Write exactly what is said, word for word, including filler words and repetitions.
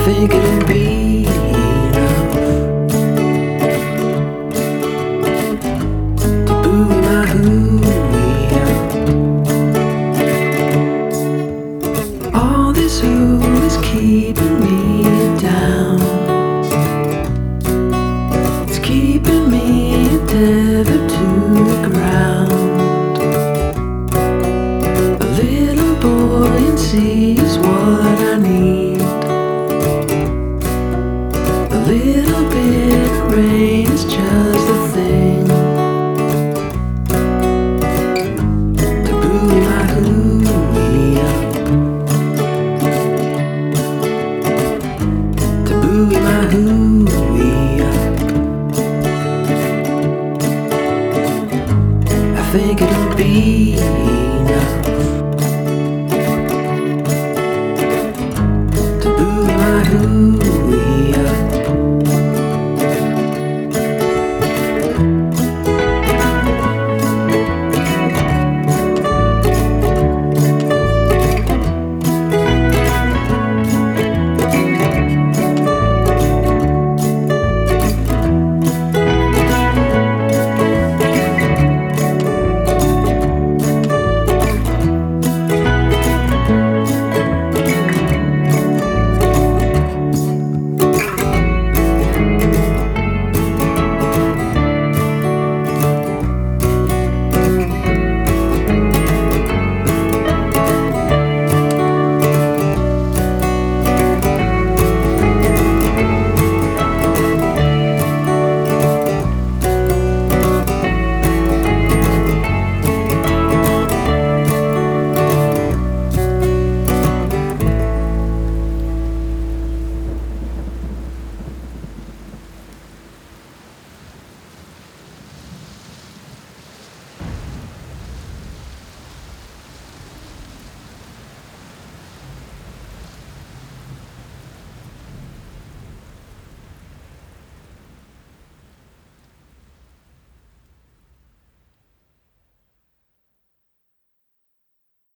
think it'd be enough to buoy my hooey up. All this hoo is keeping me down. It's keeping me tethered to the ground. A little buoyancy is what I need. A little bit of rain is just the thing to buoy my hooey up. To buoy my hooey